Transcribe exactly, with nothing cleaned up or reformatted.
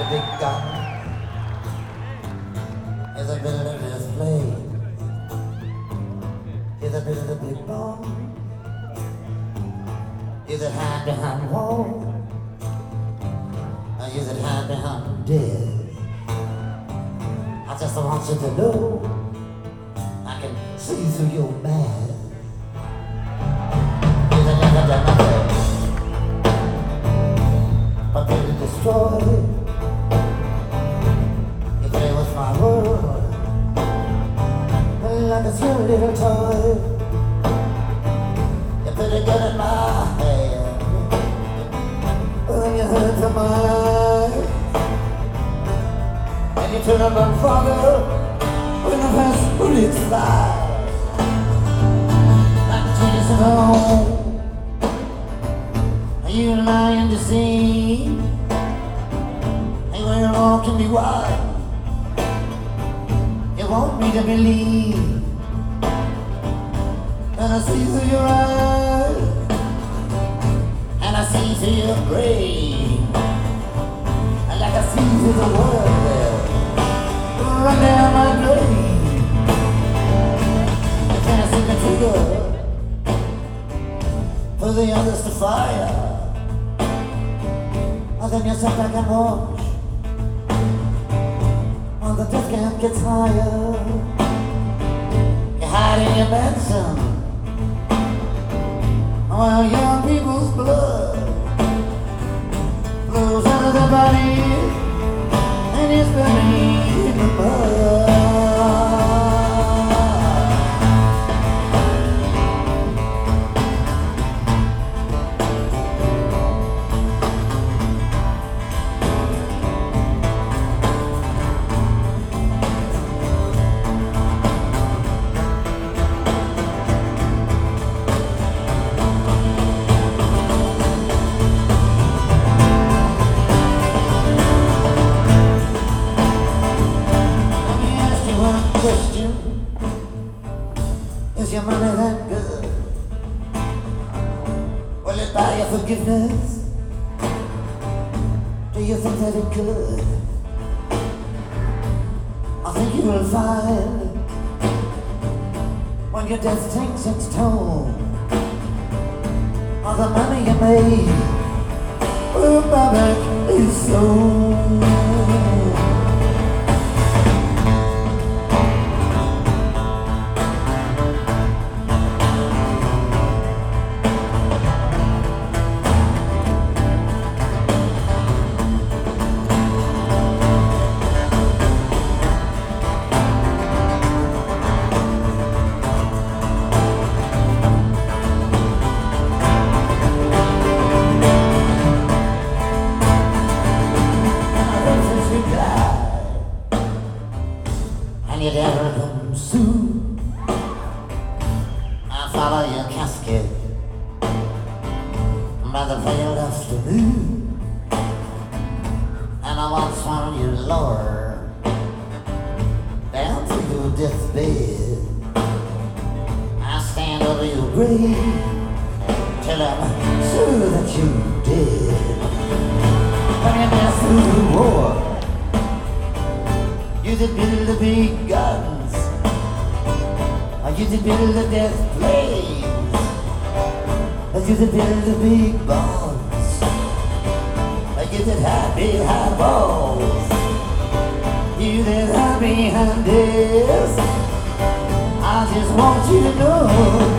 The big gun is a bit of the display. Is a bit of the big bomb. Is it hide behind wall? Or is it hide behind dead? I just want you to know I can see through your mask. Is it never done nothing but to destroy? If it was my world, like a silly little toy, you put it good in my hand, when you hurt to mine, and you turn up and father when the first bullets fly. Like years ago, you lying to see, and when you're walking me wild, you want me to believe. And I see through your eyes, and I see through your grave, and like I see through the world there, run down my grave. I can't see the trigger for the others to fire. And then you sit back and watch while the death camp gets higher. You hide in your mansion while young people's blood flows out of their body and is buried in the mud. Question, is your money that good? Will it buy your forgiveness? Do you think that it could? I think you will find when your death takes its toll, all the money you made will buy back his soul. And you never come soon. I follow your casket by the veiled afternoon, and I once found you lower down to your deathbed. I stand over your grave till I'm sure that you're dead. When you're down through the war, you did build the big guns, or you did build the death planes, or you did build the big bombs, or you did hide behind walls, you did hide behind this. I just want you to know